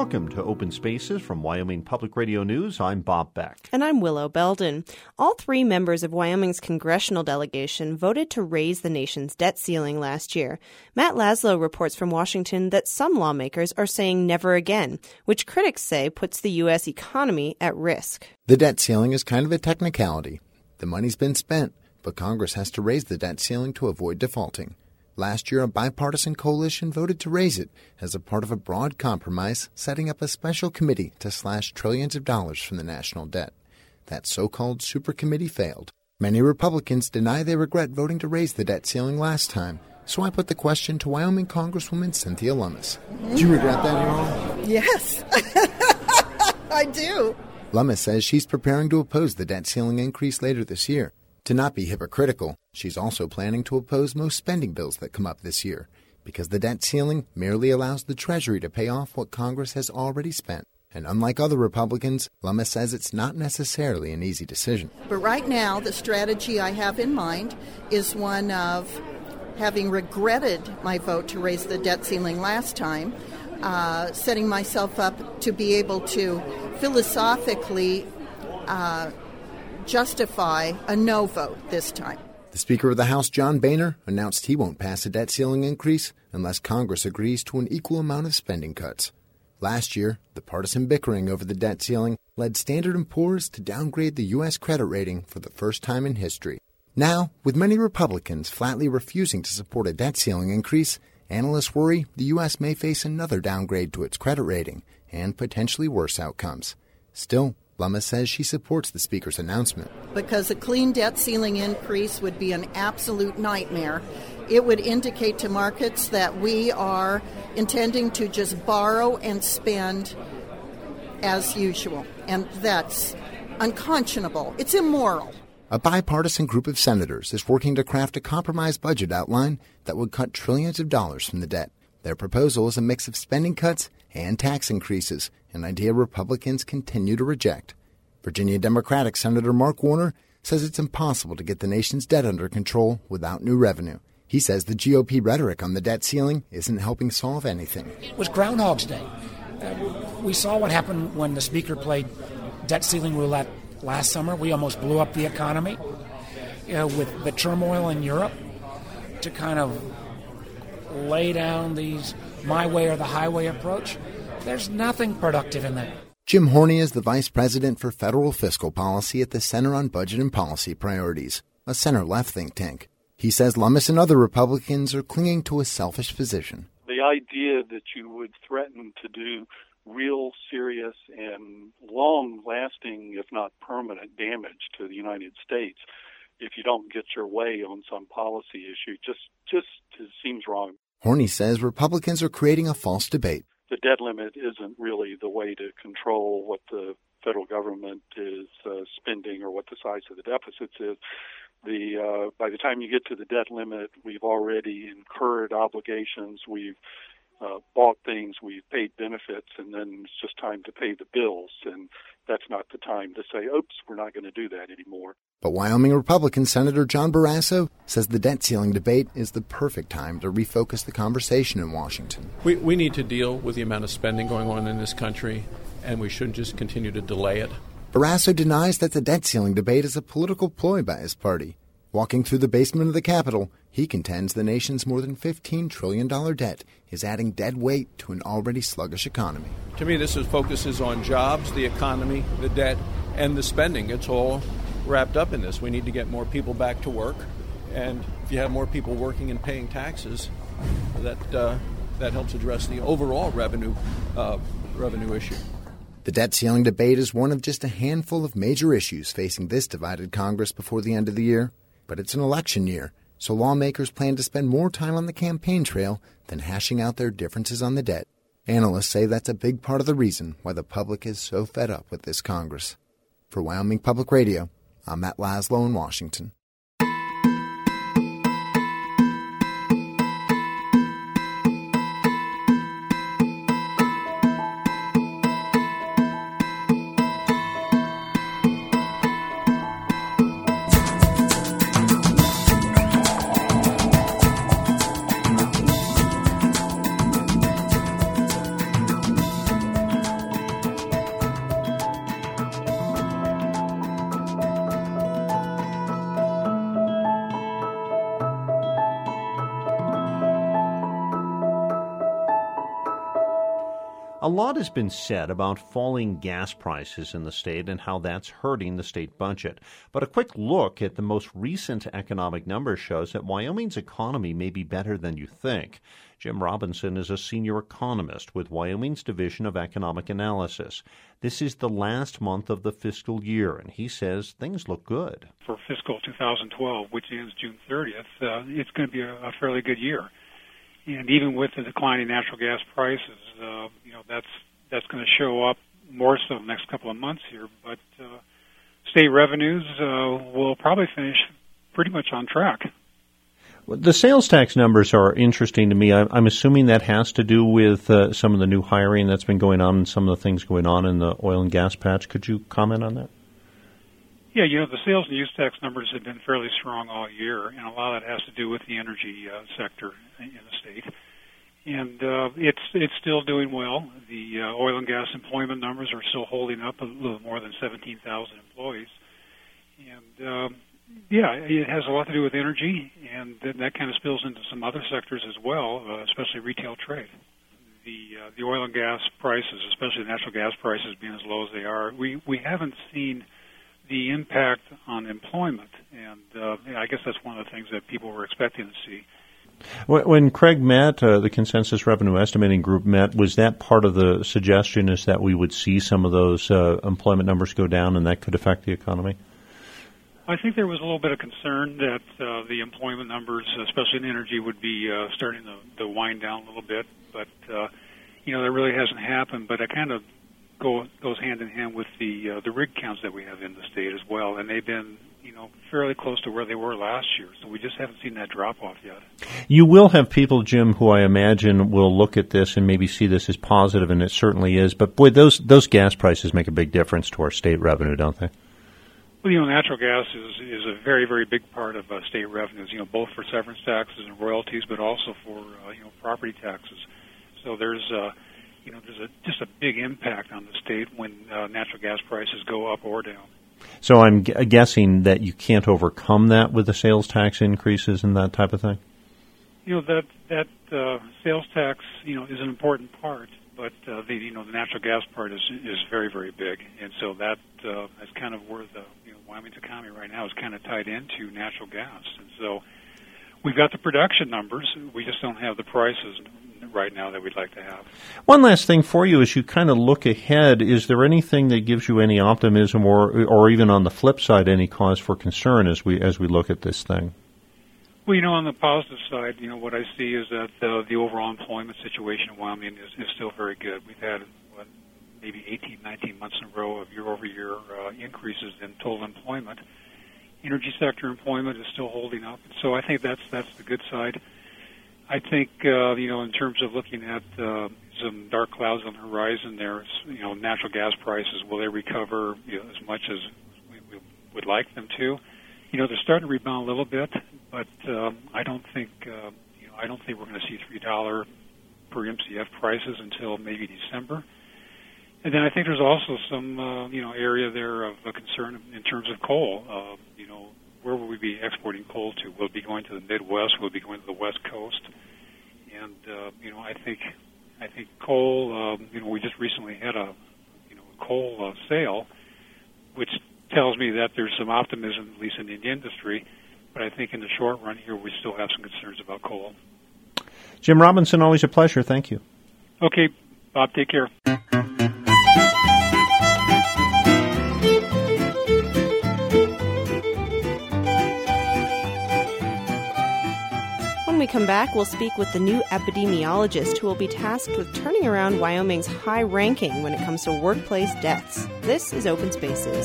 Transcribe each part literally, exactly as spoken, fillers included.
Welcome to Open Spaces from Wyoming Public Radio News. I'm Bob Beck. And I'm Willow Belden. All three members of Wyoming's congressional delegation voted to raise the nation's debt ceiling last year. Matt Laszlo reports from Washington that some lawmakers are saying never again, which critics say puts the U S economy at risk. The debt ceiling is kind of a technicality. The money's been spent, but Congress has to raise the debt ceiling to avoid defaulting. Last year, a bipartisan coalition voted to raise it as a part of a broad compromise, setting up a special committee to slash trillions of dollars from the national debt. That so-called super committee failed. Many Republicans deny they regret voting to raise the debt ceiling last time. So I put the question to Wyoming Congresswoman Cynthia Lummis. Do you regret that at all? Yes, I do. Lummis says she's preparing to oppose the debt ceiling increase later this year. To not be hypocritical, she's also planning to oppose most spending bills that come up this year, because the debt ceiling merely allows the Treasury to pay off what Congress has already spent. And unlike other Republicans, Lummis says it's not necessarily an easy decision. But right now, the strategy I have in mind is one of having regretted my vote to raise the debt ceiling last time, uh, setting myself up to be able to philosophically uh, justify a no vote this time. The Speaker of the House, John Boehner, announced he won't pass a debt ceiling increase unless Congress agrees to an equal amount of spending cuts. Last year, the partisan bickering over the debt ceiling led Standard and Poor's to downgrade the U S credit rating for the first time in history. Now, with many Republicans flatly refusing to support a debt ceiling increase, analysts worry the U S may face another downgrade to its credit rating and potentially worse outcomes. Still, Lummis says she supports the Speaker's announcement. Because a clean debt ceiling increase would be an absolute nightmare. It would indicate to markets that we are intending to just borrow and spend as usual. And that's unconscionable. It's immoral. A bipartisan group of senators is working to craft a compromise budget outline that would cut trillions of dollars from the debt. Their proposal is a mix of spending cuts and tax increases, an idea Republicans continue to reject. Virginia Democratic Senator Mark Warner says it's impossible to get the nation's debt under control without new revenue. He says the G O P rhetoric on the debt ceiling isn't helping solve anything. It was Groundhog's Day. Uh, we saw what happened when the Speaker played debt ceiling roulette last summer. We almost blew up the economy uh, with the turmoil in Europe to kind of lay down these my way or the highway approach. There's nothing productive in that. Jim Horney is the Vice President for Federal Fiscal Policy at the Center on Budget and Policy Priorities, a center-left think tank. He says Lummis and other Republicans are clinging to a selfish position. The idea that you would threaten to do real serious and long-lasting, if not permanent, damage to the United States if you don't get your way on some policy issue just, just seems wrong. Horney says Republicans are creating a false debate. The debt limit isn't really the way to control what the federal government is uh, spending or what the size of the deficits is. The uh, by the time you get to the debt limit, we've already incurred obligations, we've uh, bought things, we've paid benefits, and then it's just time to pay the bills. And that's not the time to say, oops, we're not going to do that anymore. But Wyoming Republican Senator John Barrasso says the debt ceiling debate is the perfect time to refocus the conversation in Washington. We, we need to deal with the amount of spending going on in this country, and we shouldn't just continue to delay it. Barrasso denies that the debt ceiling debate is a political ploy by his party. Walking through the basement of the Capitol, he contends the nation's more than fifteen trillion dollars debt is adding dead weight to an already sluggish economy. To me, this is, focuses on jobs, the economy, the debt, and the spending. It's all wrapped up in this. We need to get more people back to work, and if you have more people working and paying taxes, that uh, that helps address the overall revenue uh, revenue issue. The debt ceiling debate is one of just a handful of major issues facing this divided Congress before the end of the year. But it's an election year, so lawmakers plan to spend more time on the campaign trail than hashing out their differences on the debt. Analysts say that's a big part of the reason why the public is so fed up with this Congress. For Wyoming Public Radio, I'm Matt Laszlo in Washington. A lot has been said about falling gas prices in the state and how that's hurting the state budget. But a quick look at the most recent economic numbers shows that Wyoming's economy may be better than you think. Jim Robinson is a senior economist with Wyoming's Division of Economic Analysis. This is the last month of the fiscal year, and he says things look good. For fiscal two thousand twelve, which ends June thirtieth, uh, it's going to be a, a fairly good year. And even with the declining natural gas prices, uh, you know, that's that's going to show up more so in the next couple of months here. But uh, state revenues uh, will probably finish pretty much on track. The sales tax numbers are interesting to me. I'm assuming that has to do with uh, some of the new hiring that's been going on and some of the things going on in the oil and gas patch. Could you comment on that? Yeah, you know, the sales and use tax numbers have been fairly strong all year, and a lot of that has to do with the energy uh, sector in the state. And uh, it's it's still doing well. The uh, oil and gas employment numbers are still holding up, a little more than seventeen thousand employees. And, um, yeah, it has a lot to do with energy, and then that kind of spills into some other sectors as well, uh, especially retail trade. The uh, the oil and gas prices, especially the natural gas prices being as low as they are, we, we haven't seen the impact on employment, and uh, I guess that's one of the things that people were expecting to see. When Craig met, uh, the Consensus Revenue Estimating Group met, was that part of the suggestion is that we would see some of those uh, employment numbers go down and that could affect the economy? I think there was a little bit of concern that uh, the employment numbers, especially in energy, would be uh, starting to, to wind down a little bit, but, uh, you know, that really hasn't happened, but I kind of Go, goes hand in hand with the uh, the rig counts that we have in the state as well, and they've been, you know, fairly close to where they were last year. So we just haven't seen that drop off yet. You will have people, Jim, who I imagine will look at this and maybe see this as positive, and it certainly is. But boy, those those gas prices make a big difference to our state revenue, don't they? Well, you know, natural gas is is a very very big part of uh, state revenues. You know, both for severance taxes and royalties, but also for uh, you know property taxes. So there's uh, You know, there's a, just a big impact on the state when uh, natural gas prices go up or down. So I'm g- guessing that you can't overcome that with the sales tax increases and that type of thing? You know, that that uh, sales tax, you know, is an important part, but uh, the you know the natural gas part is is very very big, and so that uh, is kind of where the you know Wyoming's economy right now is kind of tied into natural gas, and so we've got the production numbers, we just don't have the prices right now that we'd like to have. One last thing for you, as you kind of look ahead, is there anything that gives you any optimism, or or even on the flip side, any cause for concern as we as we look at this thing? Well, you know, on the positive side, you know, what I see is that uh, the overall employment situation in Wyoming is, is still very good. We've had what, maybe eighteen, nineteen months in a row of year-over-year uh, increases in total employment. Energy sector employment is still holding up, so I think that's that's the good side. I think, uh, you know, in terms of looking at uh, some dark clouds on the horizon there, you know, natural gas prices, will they recover you know, as much as we, we would like them to? You know, they're starting to rebound a little bit, but um, I don't think, uh, you know, I don't think we're going to see three dollars per M C F prices until maybe December. And then I think there's also some, uh, you know, area there of a concern in terms of coal. Uh, you know, where will we be exporting coal to? Will it be going to the Midwest? Will it be going to the West Coast? And uh, you know, I think I think coal. Um, you know, we just recently had a you know a coal uh, sale, which tells me that there's some optimism, at least in the industry. But I think in the short run here, we still have some concerns about coal. Jim Robinson, always a pleasure. Thank you. Okay, Bob, take care. When we come back, we'll speak with the new epidemiologist who will be tasked with turning around Wyoming's high ranking when it comes to workplace deaths. This is Open Spaces.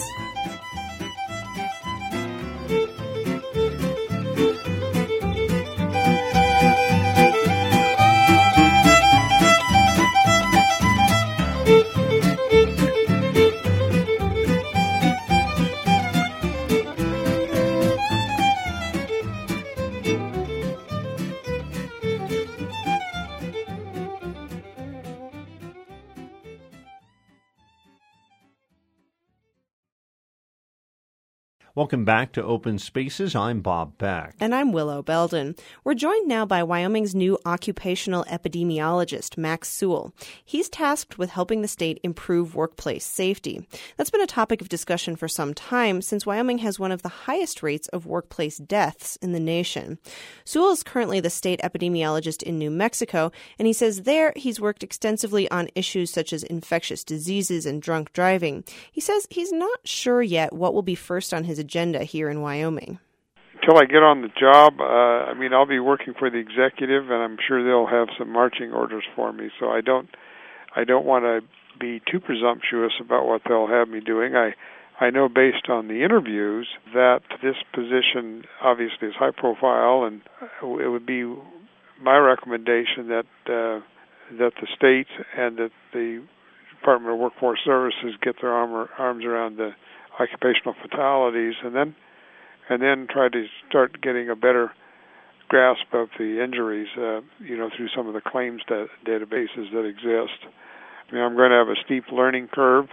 Welcome back to Open Spaces. I'm Bob Beck. And I'm Willow Belden. We're joined now by Wyoming's new occupational epidemiologist, Max Sewell. He's tasked with helping the state improve workplace safety. That's been a topic of discussion for some time, since Wyoming has one of the highest rates of workplace deaths in the nation. Sewell is currently the state epidemiologist in New Mexico, and he says there he's worked extensively on issues such as infectious diseases and drunk driving. He says he's not sure yet what will be first on his agenda here in Wyoming. Until I get on the job, uh, I mean, I'll be working for the executive, and I'm sure they'll have some marching orders for me. So I don't, I don't want to be too presumptuous about what they'll have me doing. I, I know based on the interviews that this position obviously is high profile, and it would be my recommendation that uh, that the state and that the Department of Workforce Services get their arm, arms around the occupational fatalities, and then and then try to start getting a better grasp of the injuries, uh, you know, through some of the claims da- databases that exist. I mean, I'm going to have a steep learning curve,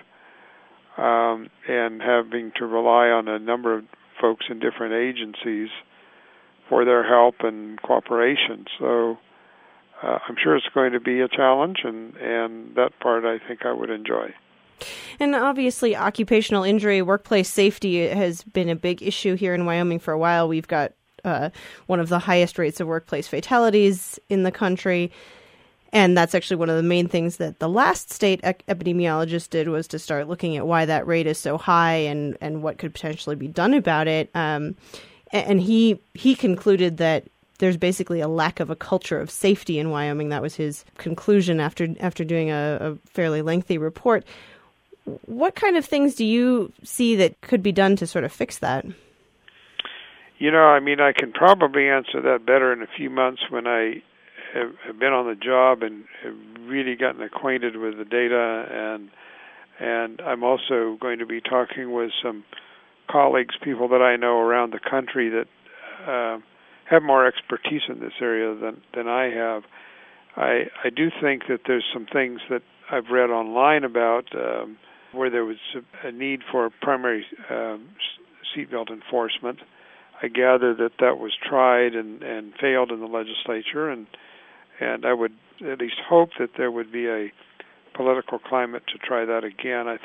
um, and having to rely on a number of folks in different agencies for their help and cooperation. So uh, I'm sure it's going to be a challenge, and, and that part I think I would enjoy. And obviously, occupational injury, workplace safety has been a big issue here in Wyoming for a while. We've got uh, one of the highest rates of workplace fatalities in the country. And that's actually one of the main things that the last state ec- epidemiologist did, was to start looking at why that rate is so high and, and what could potentially be done about it. Um, and he he concluded that there's basically a lack of a culture of safety in Wyoming. That was his conclusion after after doing a, a fairly lengthy report. What kind of things do you see that could be done to sort of fix that? You know, I mean, I can probably answer that better in a few months when I have, have been on the job and have really gotten acquainted with the data, and and I'm also going to be talking with some colleagues, people that I know around the country that uh, have more expertise in this area than, than I have. I I do think that there's some things that I've read online about um, where there was a, a need for primary um, seatbelt enforcement. I gather that that was tried and, and failed in the legislature, and and I would at least hope that there would be a political climate to try that again. I,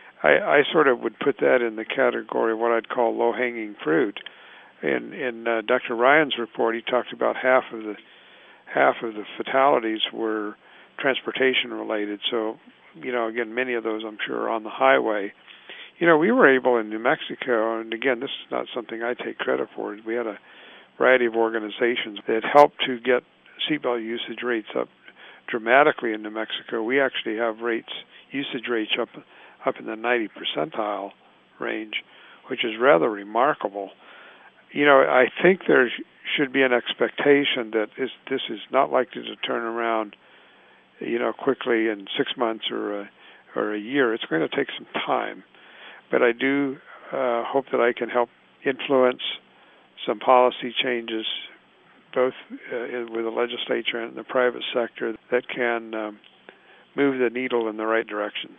I, I sort of would put that in the category of what I'd call low-hanging fruit. In in uh, Doctor Ryan's report, he talked about half of the half of the fatalities were transportation related. So, you know, again, many of those I'm sure are on the highway. You know, we were able in New Mexico, and again, this is not something I take credit for. We had a variety of organizations that helped to get seatbelt usage rates up dramatically in New Mexico. We actually have rates, usage rates up up in the ninety percentile range, which is rather remarkable. You know, I think there should be an expectation that is, this is not likely to turn around, you know, quickly in six months or a, or a year. It's going to take some time. But I do uh, hope that I can help influence some policy changes, both uh, with the legislature and the private sector, that can um, move the needle in the right direction.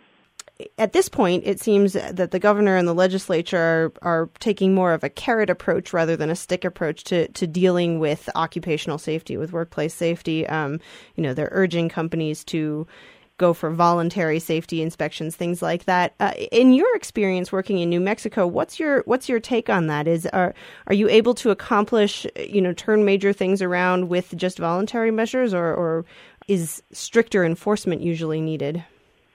At this point, it seems that the governor and the legislature are, are taking more of a carrot approach rather than a stick approach to, to dealing with occupational safety, with workplace safety. Um, you know, they're urging companies to go for voluntary safety inspections, things like that. Uh, in your experience working in New Mexico, what's your what's your take on that? Is are are you able to accomplish, you know, turn major things around with just voluntary measures, or, or is stricter enforcement usually needed?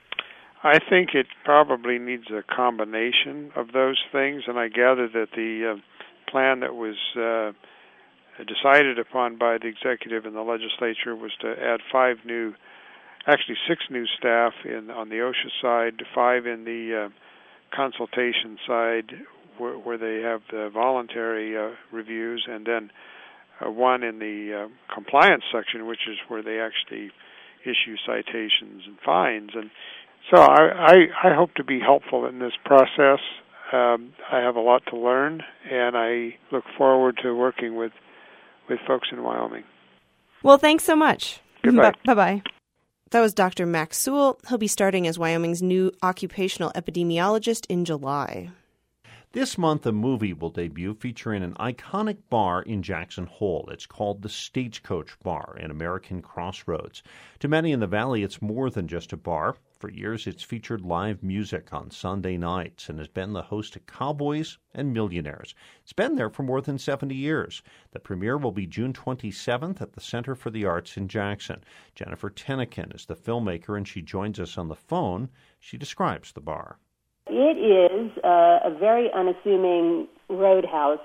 I think it probably needs a combination of those things, and I gather that the uh, plan that was uh, decided upon by the executive and the legislature was to add five new, actually six new staff in on the OSHA side, five in the uh, consultation side where, where they have the voluntary uh, reviews, and then uh, one in the uh, compliance section, which is where they actually issue citations and fines. And So I, I, I hope to be helpful in this process. Um, I have a lot to learn, and I look forward to working with with folks in Wyoming. Well, thanks so much. Goodbye. B- bye-bye. That was Doctor Max Sewell. He'll be starting as Wyoming's new occupational epidemiologist in July. This month, a movie will debut featuring an iconic bar in Jackson Hole. It's called the Stagecoach Bar in American Crossroads. To many in the Valley, it's more than just a bar. For years, it's featured live music on Sunday nights and has been the host to Cowboys and Millionaires. It's been there for more than seventy years. The premiere will be June twenty-seventh at the Center for the Arts in Jackson. Jennifer Tennekin is the filmmaker, and she joins us on the phone. She describes the bar. It is uh, a very unassuming roadhouse.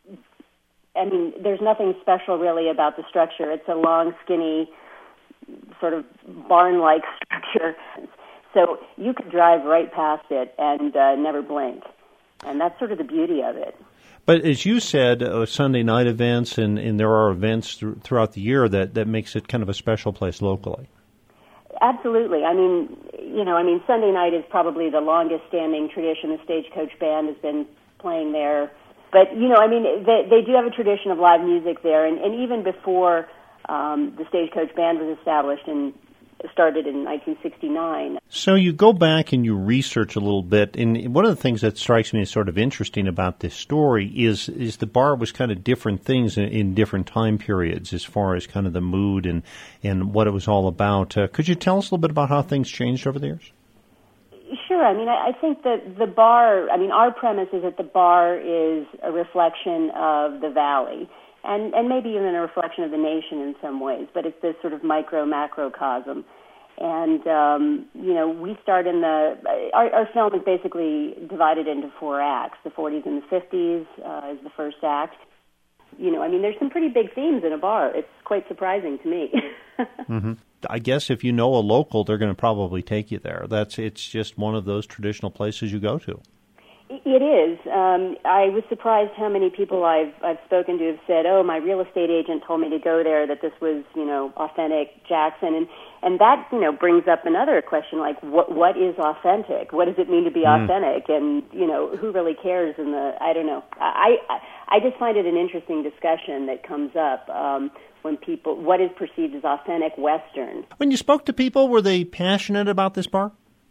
I mean, there's nothing special really about the structure. It's a long, skinny, sort of barn-like structure. So you could drive right past it and uh, never blink. And that's sort of the beauty of it. But as you said, uh, Sunday night events, and, and there are events th- throughout the year that, that makes it kind of a special place locally. Absolutely. I mean, you know, I mean, Sunday night is probably the longest-standing tradition. The Stagecoach Band has been playing there. But, you know, I mean, they, they do have a tradition of live music there. And, and even before um, the Stagecoach Band was established and started in nineteen sixty-nine. So you go back and you research a little bit, and one of the things that strikes me as sort of interesting about this story is is the bar was kind of different things in, in different time periods as far as kind of the mood and, and what it was all about. Uh, could you tell us a little bit about how things changed over the years? Sure. I mean, I, I think that the bar, I mean, our premise is that the bar is a reflection of the Valley. And, and maybe even a reflection of the nation in some ways, but it's this sort of micro-macrocosm. And, um, you know, we start in the, our, our film is basically divided into four acts. The forties and the fifties uh, is the first act. You know, I mean, there's some pretty big themes in a bar. It's quite surprising to me. Mm-hmm. I guess if you know a local, they're going to probably take you there. That's It's just one of those traditional places you go to. It is. Um, I was surprised how many people I've I've spoken to have said, "Oh, my real estate agent told me to go there. That this was, you know, authentic Jackson," and and that, you know, brings up another question like, what what is authentic? What does it mean to be mm. authentic? And you know, who really cares? In the I don't know. I I, I just find it an interesting discussion that comes up. Um, when people, what is perceived as authentic Western? When you spoke to people, were they passionate about this bar?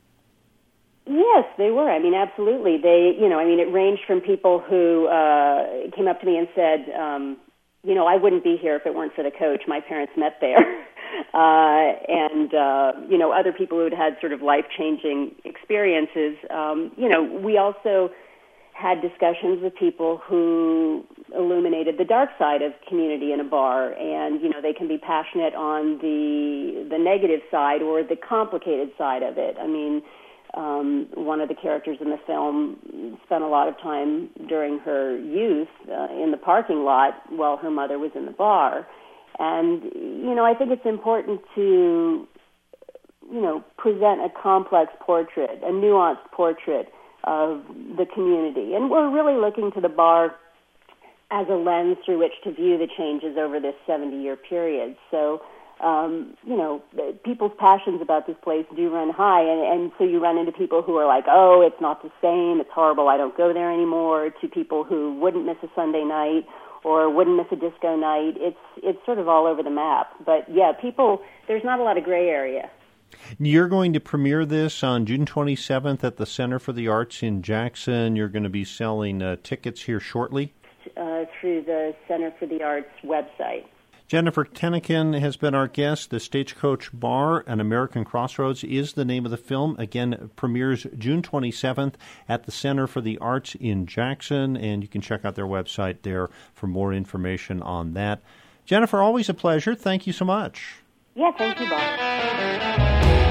Yes, they were. I mean, absolutely. They, you know, I mean, it ranged from people who uh, came up to me and said, um, you know, I wouldn't be here if it weren't for the coach. My parents met there. uh, and, uh, you know, other people who had had sort of life-changing experiences. Um, you know, we also had discussions with people who illuminated the dark side of community in a bar. And, you know, they can be passionate on the the negative side or the complicated side of it. I mean, Um, one of the characters in the film spent a lot of time during her youth uh, in the parking lot while her mother was in the bar. And, you know, I think it's important to, you know, present a complex portrait, a nuanced portrait of the community. And we're really looking to the bar as a lens through which to view the changes over this seventy-year period. So, Um, you know, people's passions about this place do run high, and, and so you run into people who are like, oh, it's not the same, it's horrible, I don't go there anymore, to people who wouldn't miss a Sunday night or wouldn't miss a disco night. It's it's sort of all over the map. But, yeah, people, there's not a lot of gray area. You're going to premiere this on June twenty-seventh at the Center for the Arts in Jackson. You're going to be selling uh, tickets here shortly? Uh, through the Center for the Arts website. Jennifer Tennekin has been our guest. The Stagecoach Bar and American Crossroads is the name of the film. Again, premieres June twenty-seventh at the Center for the Arts in Jackson, and you can check out their website there for more information on that. Jennifer, always a pleasure. Thank you so much. Yeah, thank you, Bob.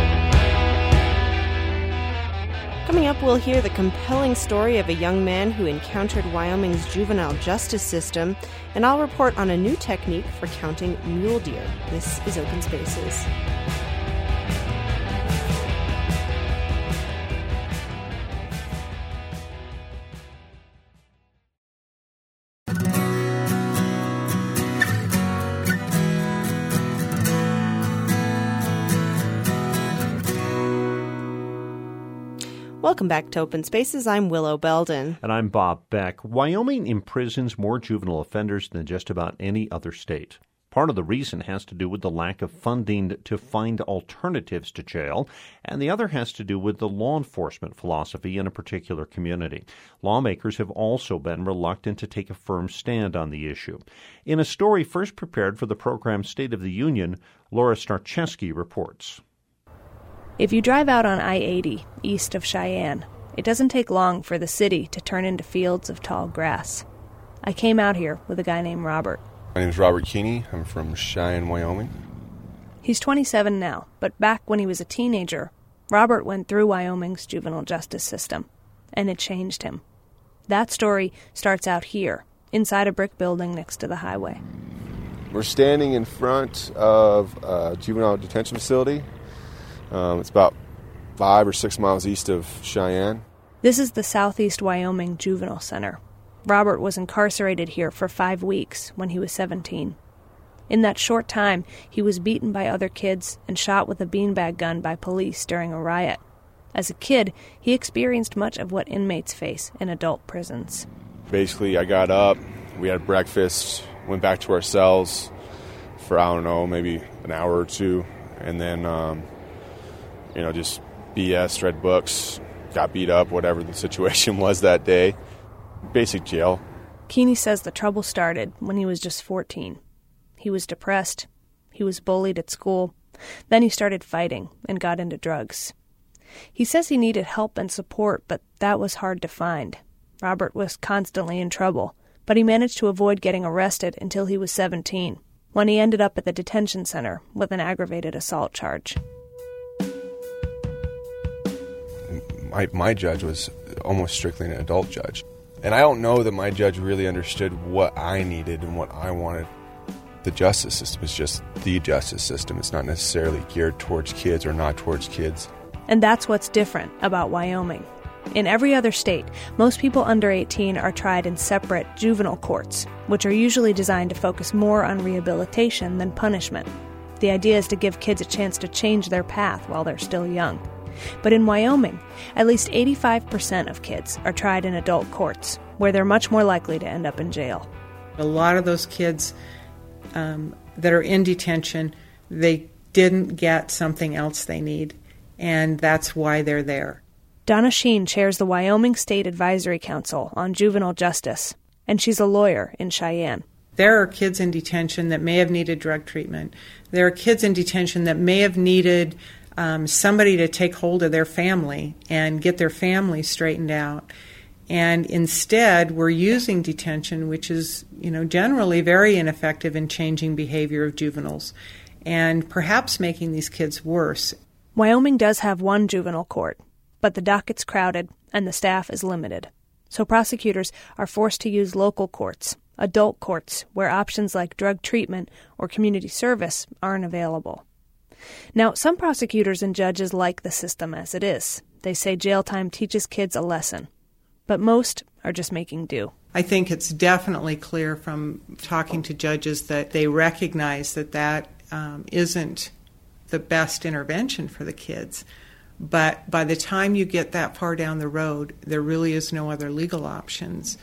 Coming up, we'll hear the compelling story of a young man who encountered Wyoming's juvenile justice system, and I'll report on a new technique for counting mule deer. This is Open Spaces. Welcome back to Open Spaces. I'm Willow Belden. And I'm Bob Beck. Wyoming imprisons more juvenile offenders than just about any other state. Part of the reason has to do with the lack of funding to find alternatives to jail, and the other has to do with the law enforcement philosophy in a particular community. Lawmakers have also been reluctant to take a firm stand on the issue. In a story first prepared for the program State of the Union, Laura Starcheski reports. If you drive out on I eighty east of Cheyenne, it doesn't take long for the city to turn into fields of tall grass. I came out here with a guy named Robert. My name is Robert Keeney. I'm from Cheyenne, Wyoming. He's twenty-seven now, but back when he was a teenager, Robert went through Wyoming's juvenile justice system, and it changed him. That story starts out here, inside a brick building next to the highway. We're standing in front of a juvenile detention facility. Um, it's about five or six miles east of Cheyenne. This is the Southeast Wyoming Juvenile Center. Robert was incarcerated here for five weeks when he was seventeen. In that short time, he was beaten by other kids and shot with a beanbag gun by police during a riot. As a kid, he experienced much of what inmates face in adult prisons. Basically, I got up, we had breakfast, went back to our cells for, I don't know, maybe an hour or two, and then, um, you know, just B S, read books, got beat up, whatever the situation was that day. Basic jail. Keeney says the trouble started when he was just fourteen. He was depressed. He was bullied at school. Then he started fighting and got into drugs. He says he needed help and support, but that was hard to find. Robert was constantly in trouble, but he managed to avoid getting arrested until he was seventeen, when he ended up at the detention center with an aggravated assault charge. My, my judge was almost strictly an adult judge. And I don't know that my judge really understood what I needed and what I wanted. The justice system is just the justice system. It's not necessarily geared towards kids or not towards kids. And that's what's different about Wyoming. In every other state, most people under eighteen are tried in separate juvenile courts, which are usually designed to focus more on rehabilitation than punishment. The idea is to give kids a chance to change their path while they're still young. But in Wyoming, at least eighty-five percent of kids are tried in adult courts, where they're much more likely to end up in jail. A lot of those kids um, that are in detention, they didn't get something else they need, and that's why they're there. Donna Sheen chairs the Wyoming State Advisory Council on Juvenile Justice, and she's a lawyer in Cheyenne. There are kids in detention that may have needed drug treatment. There are kids in detention that may have needed Um, somebody to take hold of their family and get their family straightened out. And instead, we're using detention, which is, you know, generally very ineffective in changing behavior of juveniles and perhaps making these kids worse. Wyoming does have one juvenile court, but the docket's crowded and the staff is limited. So prosecutors are forced to use local courts, adult courts, where options like drug treatment or community service aren't available. Now, some prosecutors and judges like the system as it is. They say jail time teaches kids a lesson. But most are just making do. I think it's definitely clear from talking to judges that they recognize that that um, isn't the best intervention for the kids. But by the time you get that far down the road, there really is no other legal options.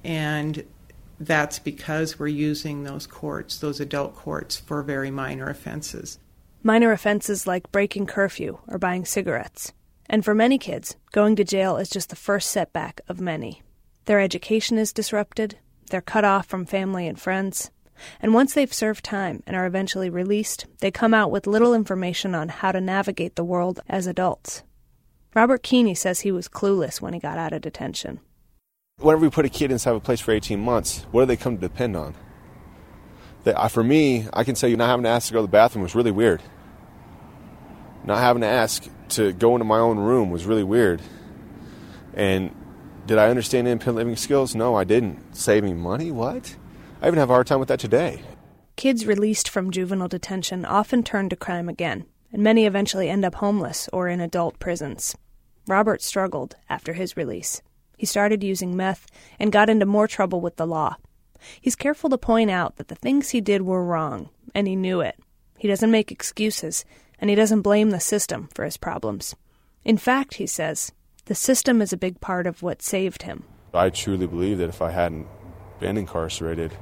And that's because we're using those courts, those adult courts, for very minor offenses. Minor offenses like breaking curfew or buying cigarettes. And for many kids, going to jail is just the first setback of many. Their education is disrupted, they're cut off from family and friends, and once they've served time and are eventually released, they come out with little information on how to navigate the world as adults. Robert Keeney says he was clueless when he got out of detention. Whenever we put a kid inside of a place for eighteen months, what do they come to depend on? They, uh, for me, I can tell you not having to ask to go to the bathroom was really weird. Not having to ask to go into my own room was really weird. And did I understand independent living skills? No, I didn't. Saving money? What? I even have a hard time with that today. Kids released from juvenile detention often turn to crime again, and many eventually end up homeless or in adult prisons. Robert struggled after his release. He started using meth and got into more trouble with the law. He's careful to point out that the things he did were wrong, and he knew it. He doesn't make excuses, and he doesn't blame the system for his problems. In fact, he says, the system is a big part of what saved him. I truly believe that if I hadn't been incarcerated,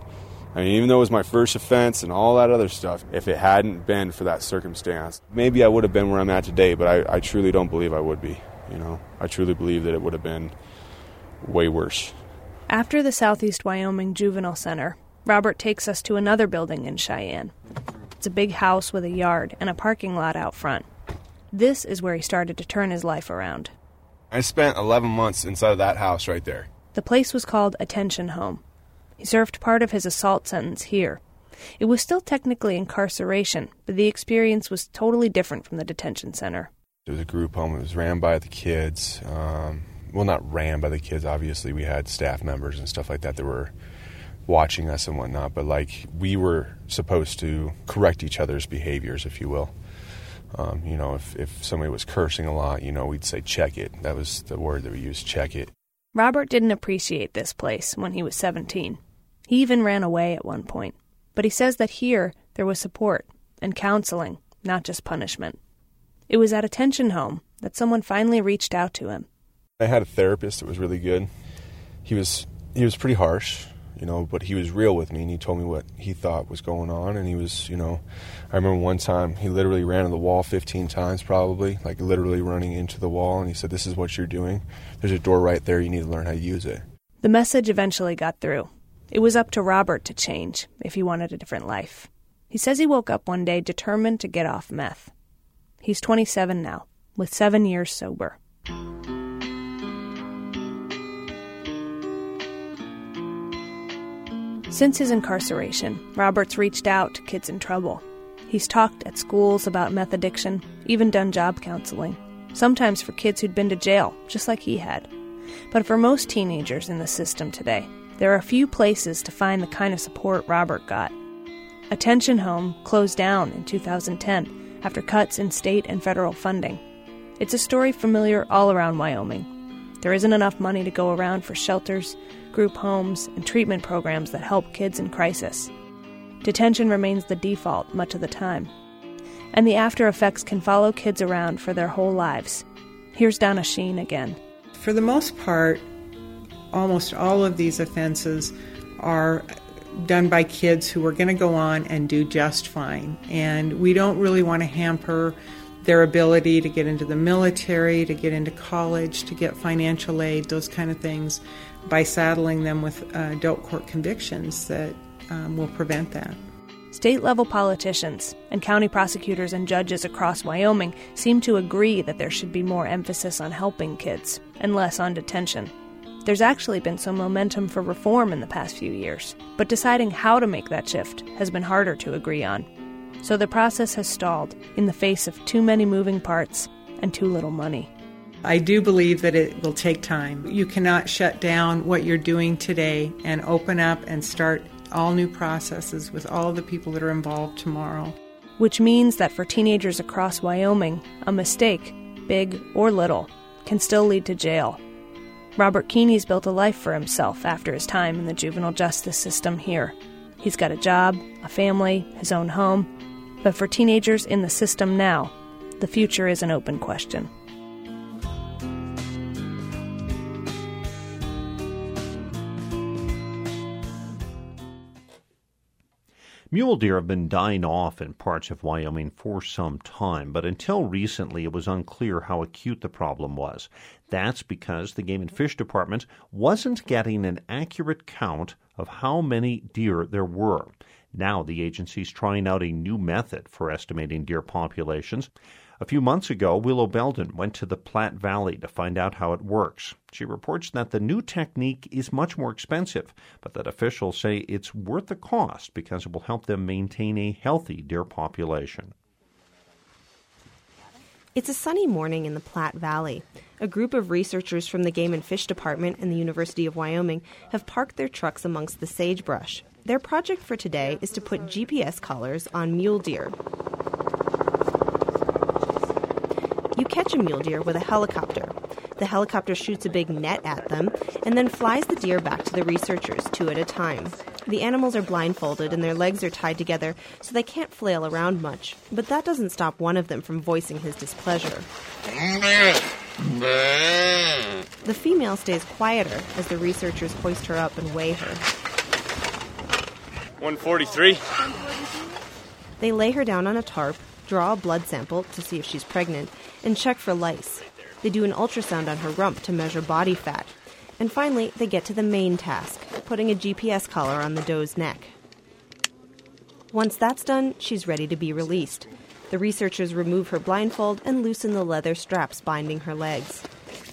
I mean, even though it was my first offense and all that other stuff, if it hadn't been for that circumstance, maybe I would have been where I'm at today, but I, I truly don't believe I would be, you know. I truly believe that it would have been way worse. After the Southeast Wyoming Juvenile Center, Robert takes us to another building in Cheyenne. It's a big house with a yard and a parking lot out front. This is where he started to turn his life around. I spent eleven months inside of that house right there. The place was called Attention Home. He served part of his assault sentence here. It was still technically incarceration, but the experience was totally different from the detention center. It was a group home. It was ran by the kids. Um, well, not ran by the kids, obviously. We had staff members and stuff like that that were watching us and whatnot, but like we were supposed to correct each other's behaviors, if you will. Um, you know, if, if somebody was cursing a lot, you know, we'd say, check it. That was the word that we used, check it. Robert didn't appreciate this place when he was seventeen. He even ran away at one point. But he says that here there was support and counseling, not just punishment. It was at Attention Home that someone finally reached out to him. I had a therapist that was really good. He was he was pretty harsh, you know, but he was real with me, and he told me what he thought was going on, and he was, you know, I remember one time he literally ran to the wall fifteen times probably, like literally running into the wall, and he said, this is what you're doing. There's a door right there. You need to learn how to use it. The message eventually got through. It was up to Robert to change if he wanted a different life. He says he woke up one day determined to get off meth. He's twenty-seven now, with seven years sober. Since his incarceration, Robert's reached out to kids in trouble. He's talked at schools about meth addiction, even done job counseling, sometimes for kids who'd been to jail, just like he had. But for most teenagers in the system today, there are a few places to find the kind of support Robert got. Attention Home closed down in two thousand ten after cuts in state and federal funding. It's a story familiar all around Wyoming. There isn't enough money to go around for shelters, group homes, and treatment programs that help kids in crisis. Detention remains the default much of the time. And the after effects can follow kids around for their whole lives. Here's Donna Sheen again. For the most part, almost all of these offenses are done by kids who are going to go on and do just fine. And we don't really want to hamper their ability to get into the military, to get into college, to get financial aid, those kind of things, by saddling them with uh, adult court convictions that um, will prevent that. State-level politicians and county prosecutors and judges across Wyoming seem to agree that there should be more emphasis on helping kids and less on detention. There's actually been some momentum for reform in the past few years, but deciding how to make that shift has been harder to agree on. So the process has stalled in the face of too many moving parts and too little money. I do believe that it will take time. You cannot shut down what you're doing today and open up and start all new processes with all the people that are involved tomorrow. Which means that for teenagers across Wyoming, a mistake, big or little, can still lead to jail. Robert Keeney's built a life for himself after his time in the juvenile justice system here. He's got a job, a family, his own home. But for teenagers in the system now, the future is an open question. Mule deer have been dying off in parts of Wyoming for some time, but until recently it was unclear how acute the problem was. That's because the Game and Fish Department wasn't getting an accurate count of how many deer there were. Now the agency's trying out a new method for estimating deer populations. A few months ago, Willow Belden went to the Platte Valley to find out how it works. She reports that the new technique is much more expensive, but that officials say it's worth the cost because it will help them maintain a healthy deer population. It's a sunny morning in the Platte Valley. A group of researchers from the Game and Fish Department and the University of Wyoming have parked their trucks amongst the sagebrush. Their project for today is to put G P S collars on mule deer. You catch a mule deer with a helicopter. The helicopter shoots a big net at them and then flies the deer back to the researchers, two at a time. The animals are blindfolded and their legs are tied together so they can't flail around much, but that doesn't stop one of them from voicing his displeasure. The female stays quieter as the researchers hoist her up and weigh her. one forty-three. They lay her down on a tarp, draw a blood sample to see if she's pregnant, and check for lice. They do an ultrasound on her rump to measure body fat. And finally, they get to the main task, putting a G P S collar on the doe's neck. Once that's done, she's ready to be released. The researchers remove her blindfold and loosen the leather straps binding her legs.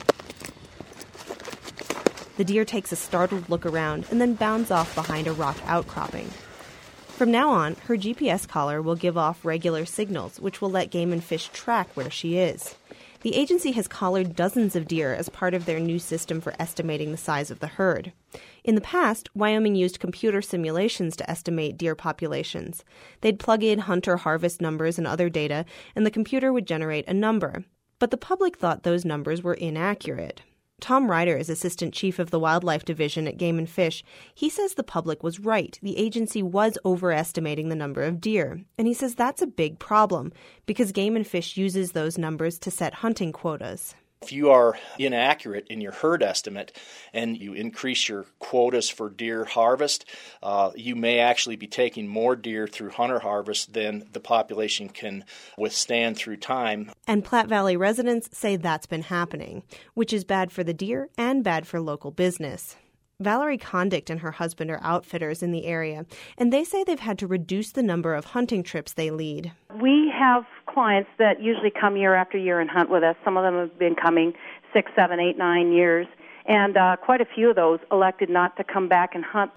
The deer takes a startled look around and then bounds off behind a rock outcropping. From now on, her G P S collar will give off regular signals, which will let Game and Fish track where she is. The agency has collared dozens of deer as part of their new system for estimating the size of the herd. In the past, Wyoming used computer simulations to estimate deer populations. They'd plug in hunter-harvest numbers and other data, and the computer would generate a number. But the public thought those numbers were inaccurate. Tom Ryder is assistant chief of the wildlife division at Game and Fish. He says the public was right. The agency was overestimating the number of deer. And he says that's a big problem because Game and Fish uses those numbers to set hunting quotas. If you are inaccurate in your herd estimate and you increase your quotas for deer harvest, uh, you may actually be taking more deer through hunter harvest than the population can withstand through time. And Platte Valley residents say that's been happening, which is bad for the deer and bad for local business. Valerie Condict and her husband are outfitters in the area, and they say they've had to reduce the number of hunting trips they lead. We have clients that usually come year after year and hunt with us. Some of them have been coming six, seven, eight, nine years, and uh, quite a few of those elected not to come back and hunt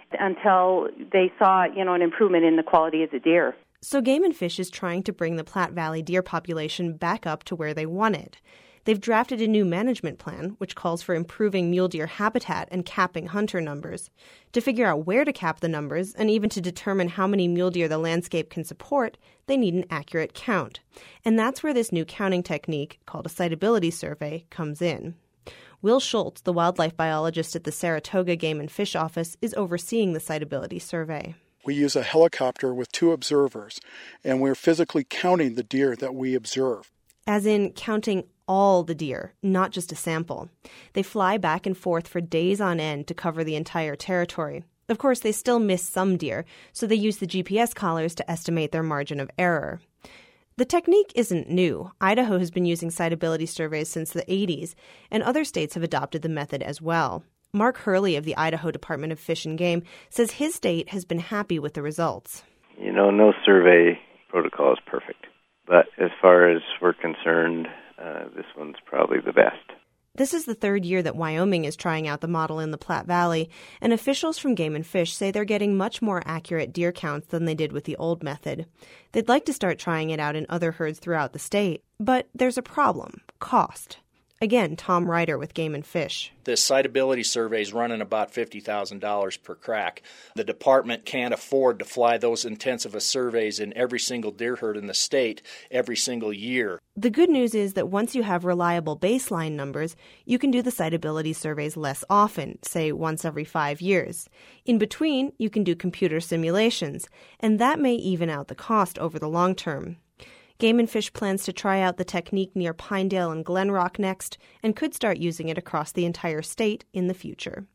until they saw, you know, an improvement in the quality of the deer. So Game and Fish is trying to bring the Platte Valley deer population back up to where they want it. They've drafted a new management plan, which calls for improving mule deer habitat and capping hunter numbers. To figure out where to cap the numbers, and even to determine how many mule deer the landscape can support, they need an accurate count. And that's where this new counting technique, called a sitability survey, comes in. Will Schultz, the wildlife biologist at the Saratoga Game and Fish office, is overseeing the sitability survey. We use a helicopter with two observers, and we're physically counting the deer that we observe. As in counting all the deer, not just a sample. They fly back and forth for days on end to cover the entire territory. Of course, they still miss some deer, so they use the G P S collars to estimate their margin of error. The technique isn't new. Idaho has been using sitability surveys since the eighties, and other states have adopted the method as well. Mark Hurley of the Idaho Department of Fish and Game says his state has been happy with the results. You know, no survey protocol is perfect. But as far as we're concerned, uh, this one's probably the best. This is the third year that Wyoming is trying out the model in the Platte Valley, and officials from Game and Fish say they're getting much more accurate deer counts than they did with the old method. They'd like to start trying it out in other herds throughout the state, but there's a problem: cost. Again, Tom Ryder with Game and Fish. The sitability survey is running about fifty thousand dollars per crack. The department can't afford to fly those intensive surveys in every single deer herd in the state every single year. The good news is that once you have reliable baseline numbers, you can do the sitability surveys less often, say once every five years. In between, you can do computer simulations, and that may even out the cost over the long term. Game and Fish plans to try out the technique near Pinedale and Glen Rock next, and could start using it across the entire state in the future.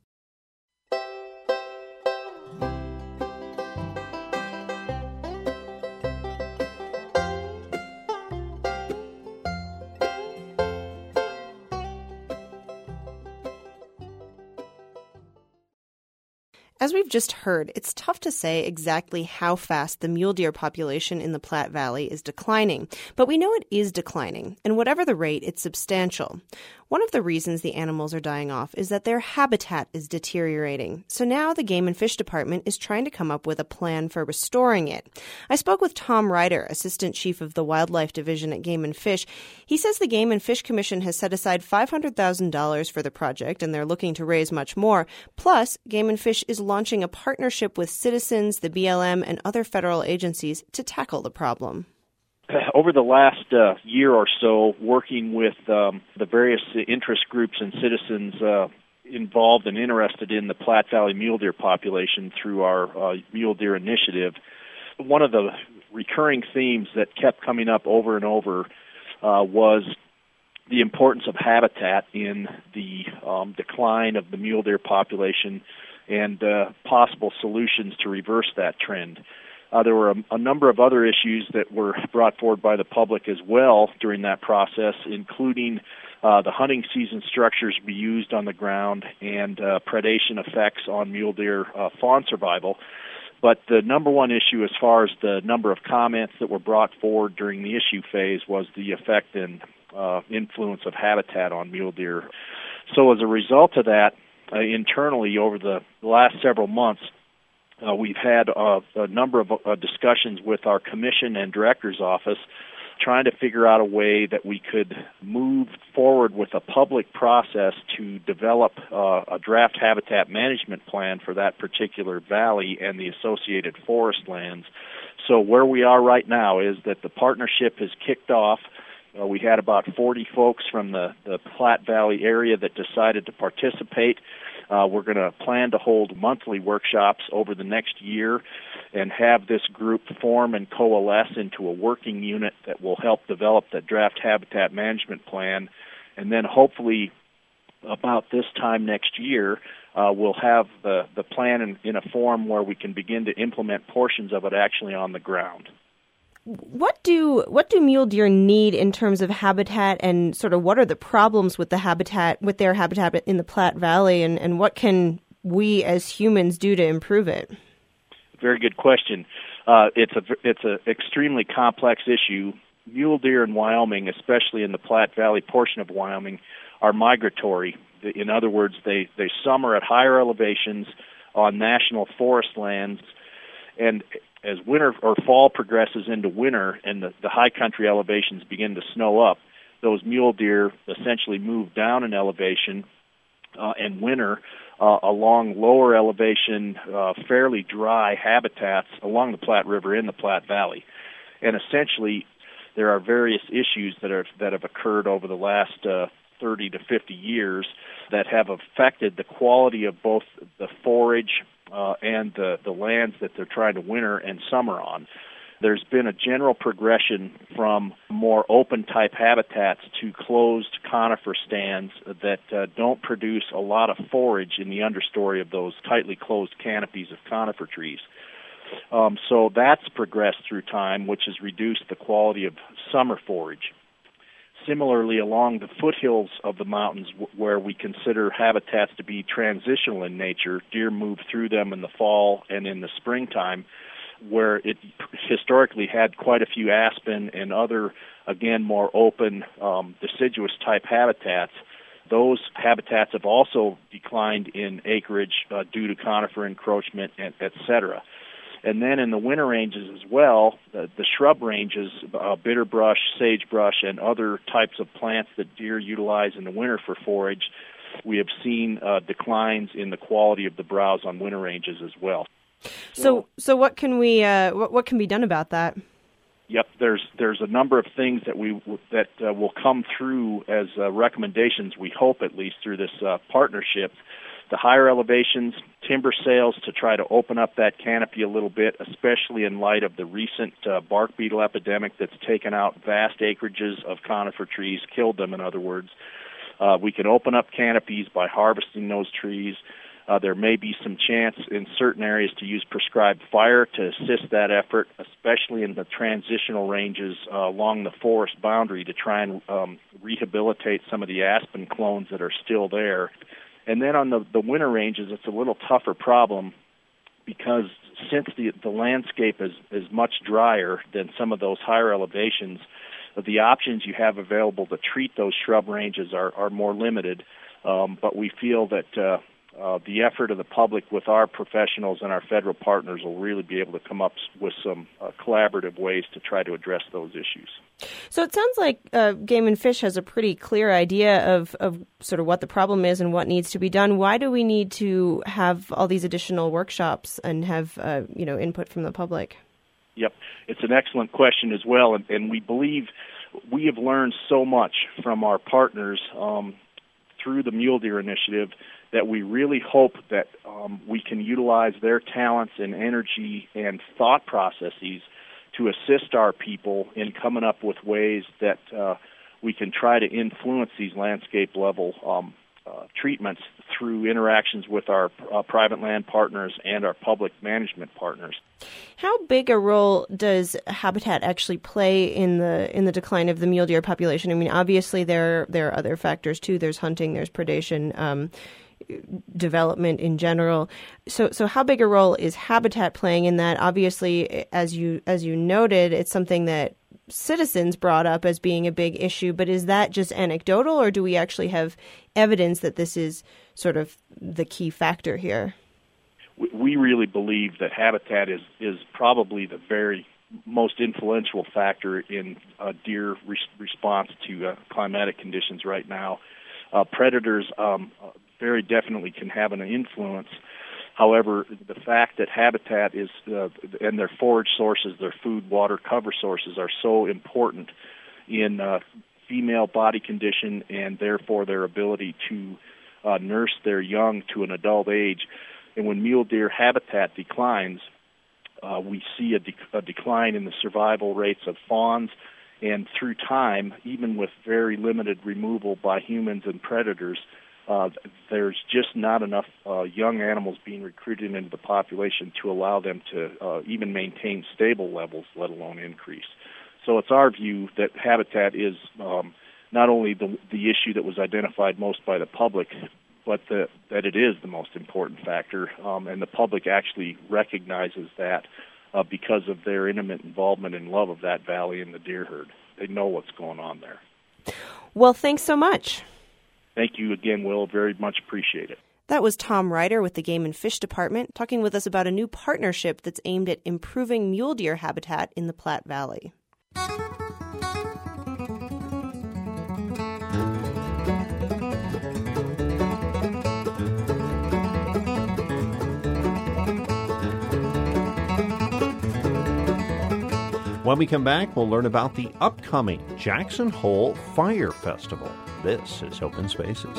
As we've just heard, it's tough to say exactly how fast the mule deer population in the Platte Valley is declining, but we know it is declining, and whatever the rate, it's substantial. One of the reasons the animals are dying off is that their habitat is deteriorating. So now the Game and Fish Department is trying to come up with a plan for restoring it. I spoke with Tom Ryder, Assistant Chief of the Wildlife Division at Game and Fish. He says the Game and Fish Commission has set aside five hundred thousand dollars for the project, and they're looking to raise much more. Plus, Game and Fish is launching a partnership with citizens, the B L M, and other federal agencies to tackle the problem. Over the last uh, year or so, working with um, the various interest groups and citizens uh, involved and interested in the Platte Valley mule deer population through our uh, Mule Deer Initiative, one of the recurring themes that kept coming up over and over uh, was the importance of habitat in the um, decline of the mule deer population and uh, possible solutions to reverse that trend. Uh, there were a, a number of other issues that were brought forward by the public as well during that process, including uh, the hunting season structures to be used on the ground and uh, predation effects on mule deer uh, fawn survival. But the number one issue as far as the number of comments that were brought forward during the issue phase was the effect and uh, influence of habitat on mule deer. So as a result of that, uh, internally over the last several months, Uh, we've had uh, a number of uh, discussions with our commission and director's office trying to figure out a way that we could move forward with a public process to develop uh, a draft habitat management plan for that particular valley and the associated forest lands. So where we are right now is that the partnership has kicked off. Uh, we had about forty folks from the, the Platte Valley area that decided to participate. Uh, we're going to plan to hold monthly workshops over the next year and have this group form and coalesce into a working unit that will help develop the draft habitat management plan. And then hopefully about this time next year, uh, we'll have the, the plan in, in a form where we can begin to implement portions of it actually on the ground. What do what do mule deer need in terms of habitat, and sort of what are the problems with the habitat with their habitat in the Platte Valley, and, and what can we as humans do to improve it? Very good question. Uh, it's a it's an extremely complex issue. Mule deer in Wyoming, especially in the Platte Valley portion of Wyoming, are migratory. In other words, they, they summer at higher elevations on national forest lands, and as winter or fall progresses into winter and the, the high country elevations begin to snow up, those mule deer essentially move down in elevation uh, and winter uh, along lower elevation, uh, fairly dry habitats along the Platte River in the Platte Valley. And essentially, there are various issues that are that have occurred over the last uh, thirty to fifty years that have affected the quality of both the forage Uh, and the, the lands that they're trying to winter and summer on. There's been a general progression from more open-type habitats to closed conifer stands that uh, don't produce a lot of forage in the understory of those tightly closed canopies of conifer trees. Um, so that's progressed through time, which has reduced the quality of summer forage. Similarly, along the foothills of the mountains w- where we consider habitats to be transitional in nature, deer move through them in the fall and in the springtime, where it historically had quite a few aspen and other, again, more open, um, deciduous-type habitats. Those habitats have also declined in acreage uh, due to conifer encroachment, and et cetera. And then in the winter ranges as well, the, the shrub ranges, uh, bitterbrush, sagebrush, and other types of plants that deer utilize in the winter for forage, we have seen uh, declines in the quality of the browse on winter ranges as well. So, so what can we, uh, what, what can be done about that? Yep, there's there's a number of things that we that uh, will come through as uh, recommendations. We hope at least through this uh, partnership. The higher elevations, timber sales to try to open up that canopy a little bit, especially in light of the recent uh, bark beetle epidemic that's taken out vast acreages of conifer trees, killed them in other words. Uh, we can open up canopies by harvesting those trees. Uh, there may be some chance in certain areas to use prescribed fire to assist that effort, especially in the transitional ranges uh, along the forest boundary to try and um, rehabilitate some of the aspen clones that are still there. And then on the, the winter ranges, it's a little tougher problem because since the, the landscape is, is much drier than some of those higher elevations, the options you have available to treat those shrub ranges are, are more limited. Um, but we feel that uh, uh, the effort of the public with our professionals and our federal partners will really be able to come up with some uh, collaborative ways to try to address those issues. So it sounds like uh, Game and Fish has a pretty clear idea of, of sort of what the problem is and what needs to be done. Why do we need to have all these additional workshops and have uh, you know input from the public? Yep, it's an excellent question as well, and, and we believe we have learned so much from our partners um, through the Mule Deer Initiative that we really hope that um, we can utilize their talents and energy and thought processes to assist our people in coming up with ways that uh, we can try to influence these landscape level um, uh, treatments through interactions with our uh, private land partners and our public management partners. How big a role does habitat actually play in the in the decline of the mule deer population? I mean, obviously there there are other factors too. There's hunting, there's predation, um, development in general. So so how big a role is habitat playing in that? Obviously, as you as you noted, it's something that citizens brought up as being a big issue, but is that just anecdotal, or do we actually have evidence that this is sort of the key factor here? We really believe that habitat is, is probably the very most influential factor in uh, deer re- response to uh, climatic conditions right now. Uh, predators um, very definitely can have an influence. However, the fact that habitat is uh, and their forage sources, their food, water, cover sources are so important in uh, female body condition and therefore their ability to uh, nurse their young to an adult age. And when mule deer habitat declines, uh, we see a, de- a decline in the survival rates of fawns, and through time, even with very limited removal by humans and predators, uh, there's just not enough uh, young animals being recruited into the population to allow them to uh, even maintain stable levels, let alone increase. So it's our view that habitat is um, not only the, the issue that was identified most by the public, but the, that it is the most important factor, um, and the public actually recognizes that uh, because of their intimate involvement and love of that valley and the deer herd. They know what's going on there. Well, thanks so much. Thank you again, Will. Very much appreciate it. That was Tom Ryder with the Game and Fish Department talking with us about a new partnership that's aimed at improving mule deer habitat in the Platte Valley. When we come back, we'll learn about the upcoming Jackson Hole Fire Festival. This is Open Spaces.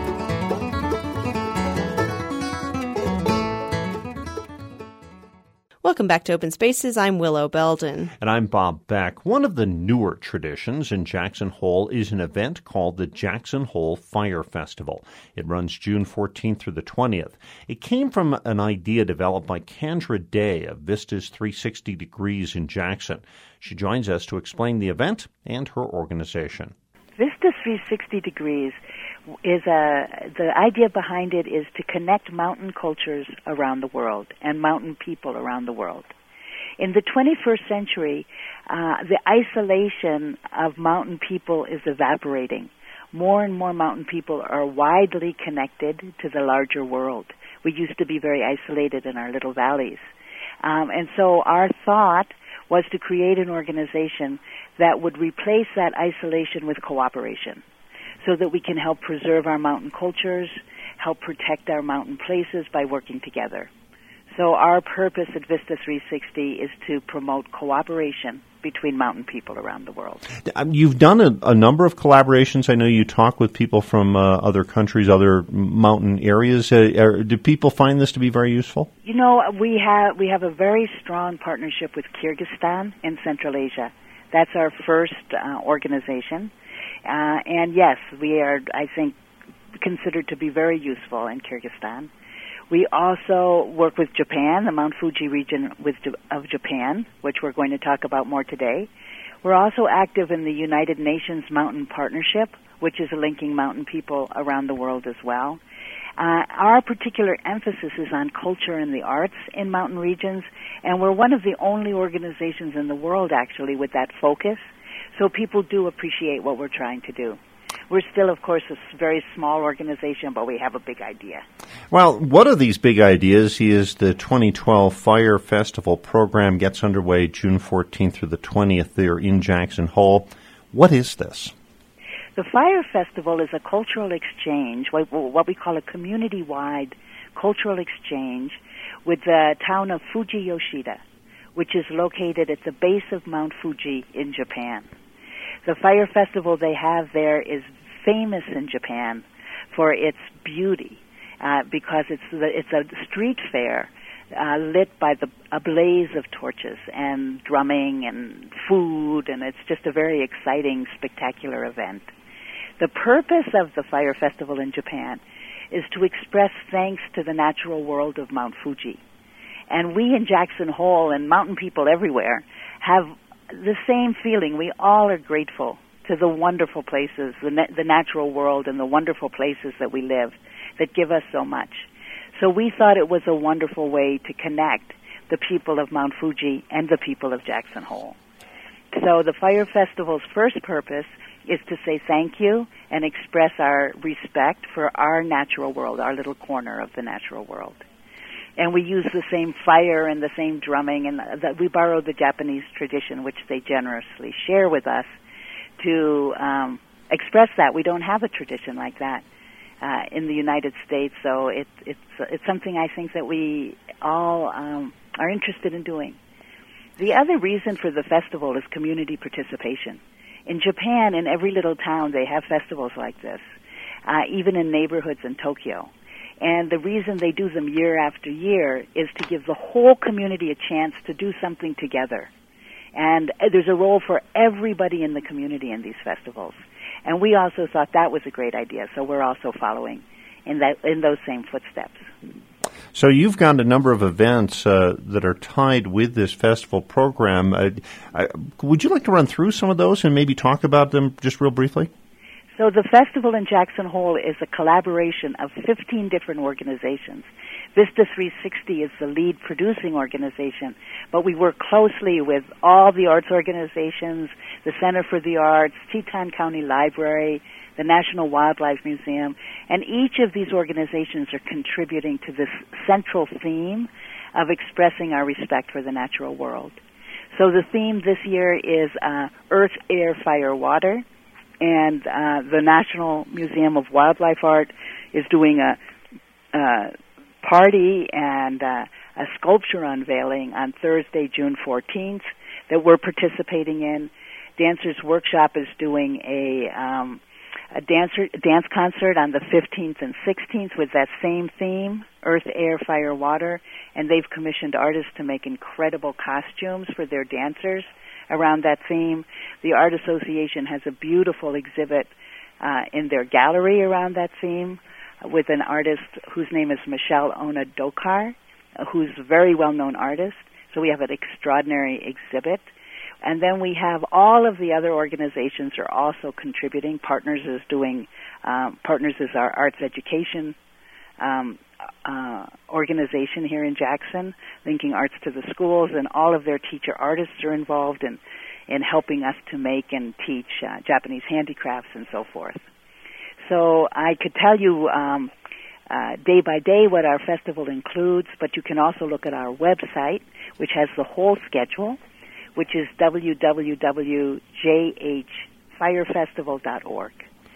Welcome back to Open Spaces. I'm Willow Belden. And I'm Bob Beck. One of the newer traditions in Jackson Hole is an event called the Jackson Hole Fire Festival. It runs June fourteenth through the twentieth. It came from an idea developed by Kendra Day of Vistas three sixty Degrees in Jackson. She joins us to explain the event and her organization. Vista three sixty Degrees is a, the idea behind it is to connect mountain cultures around the world and mountain people around the world. In the twenty-first century, uh, the isolation of mountain people is evaporating. More and more mountain people are widely connected to the larger world. We used to be very isolated in our little valleys. Um, and so our thought was to create an organization that would replace that isolation with cooperation, so that we can help preserve our mountain cultures, help protect our mountain places by working together. So our purpose at Vista three sixty is to promote cooperation between mountain people around the world. You've done a, a number of collaborations. I know you talk with people from uh, other countries, other mountain areas. Uh, are, do people find this to be very useful? You know, we have we have a very strong partnership with Kyrgyzstan in Central Asia. That's our first uh, organization. Uh, and yes, we are, I think, considered to be very useful in Kyrgyzstan. We also work with Japan, the Mount Fuji region with, of Japan, which we're going to talk about more today. We're also active in the United Nations Mountain Partnership, which is linking mountain people around the world as well. Uh, our particular emphasis is on culture and the arts in mountain regions, and we're one of the only organizations in the world, actually, with that focus. So people do appreciate what we're trying to do. We're still, of course, a very small organization, but we have a big idea. Well, one of these big ideas is the twenty twelve Fire Festival program gets underway June fourteenth through the twentieth there in Jackson Hole. What is this? The Fire Festival is a cultural exchange, what we call a community-wide cultural exchange with the town of Fuji Yoshida, which is located at the base of Mount Fuji in Japan. The Fire Festival they have there is famous in Japan for its beauty, uh, because it's the, it's a street fair uh, lit by the a blaze of torches and drumming and food, and it's just a very exciting, spectacular event. The purpose of the Fire Festival in Japan is to express thanks to the natural world of Mount Fuji. And we in Jackson Hole and mountain people everywhere have the same feeling. We all are grateful to the wonderful places, the, na- the natural world and the wonderful places that we live that give us so much. So we thought it was a wonderful way to connect the people of Mount Fuji and the people of Jackson Hole. So the Fire Festival's first purpose is to say thank you and express our respect for our natural world, our little corner of the natural world. And we use the same fire and the same drumming, and that we borrow the Japanese tradition, which they generously share with us, to um, express that. We don't have a tradition like that uh, in the United States, so it, it's it's something I think that we all um, are interested in doing. The other reason for the festival is community participation. In Japan, in every little town, they have festivals like this, uh, even in neighborhoods in Tokyo. And the reason they do them year after year is to give the whole community a chance to do something together. And there's a role for everybody in the community in these festivals. And we also thought that was a great idea, so we're also following in that in those same footsteps. So you've got a number of events uh, that are tied with this festival program. Uh, I, would you like to run through some of those and maybe talk about them just real briefly? So the festival in Jackson Hole is a collaboration of fifteen different organizations. Vista three sixty is the lead producing organization, but we work closely with all the arts organizations, the Center for the Arts, Teton County Library, the National Wildlife Museum, and each of these organizations are contributing to this central theme of expressing our respect for the natural world. So the theme this year is uh, Earth, Air, Fire, Water. And uh, the National Museum of Wildlife Art is doing a, a party and uh, a sculpture unveiling on Thursday, June fourteenth, that we're participating in. Dancers Workshop is doing a, um, a dancer, dance concert on the fifteenth and sixteenth with that same theme, Earth, Air, Fire, Water, and they've commissioned artists to make incredible costumes for their dancers around that theme. The Art Association has a beautiful exhibit uh, in their gallery around that theme uh, with an artist whose name is Michelle Ona Dokar, uh, who's a very well-known artist. So we have an extraordinary exhibit. And then we have all of the other organizations are also contributing. Partners is doing, um, Partners is our arts education um, uh, organization here in Jackson, linking arts to the schools, and all of their teacher artists are involved in, in helping us to make and teach uh, Japanese handicrafts and so forth. So I could tell you um, uh, day by day what our festival includes, but you can also look at our website, which has the whole schedule, which is w w w dot j h fire festival dot org.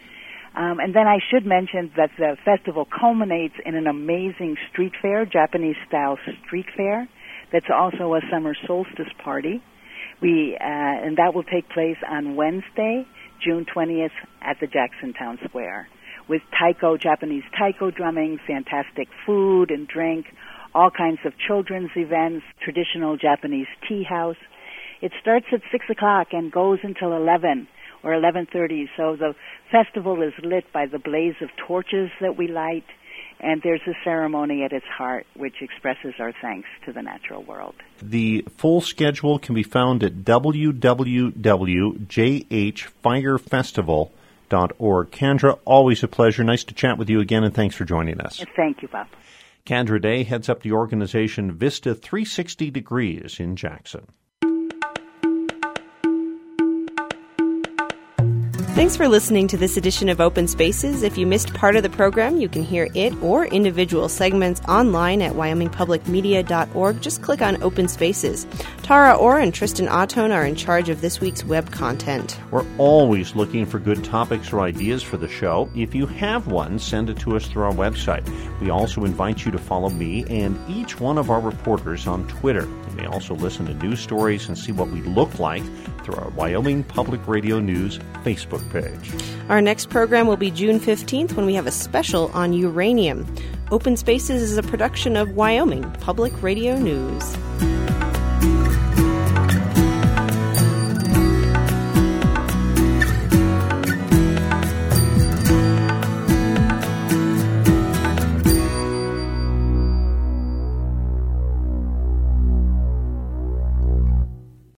Um, and then I should mention that the festival culminates in an amazing street fair, Japanese-style street fair, that's also a summer solstice party. We uh, and that will take place on Wednesday, June twentieth, at the Jackson Town Square, with taiko, Japanese taiko drumming, fantastic food and drink, all kinds of children's events, traditional Japanese tea house. It starts at six o'clock and goes until eleven or eleven thirty, so the festival is lit by the blaze of torches that we light, and there's a ceremony at its heart which expresses our thanks to the natural world. The full schedule can be found at w w w dot j h fire festival dot org. Kendra, always a pleasure. Nice to chat with you again, and thanks for joining us. Thank you, Bob. Kendra Day heads up the organization Vista three sixty Degrees in Jackson. Thanks for listening to this edition of Open Spaces. If you missed part of the program, you can hear it or individual segments online at wyoming public media dot org. Just click on Open Spaces. Tara Orr and Tristan Autone are in charge of this week's web content. We're always looking for good topics or ideas for the show. If you have one, send it to us through our website. We also invite you to follow me and each one of our reporters on Twitter. You may also listen to news stories and see what we look like through our Wyoming Public Radio News Facebook page. Our next program will be June fifteenth when we have a special on uranium. Open Spaces is a production of Wyoming Public Radio News.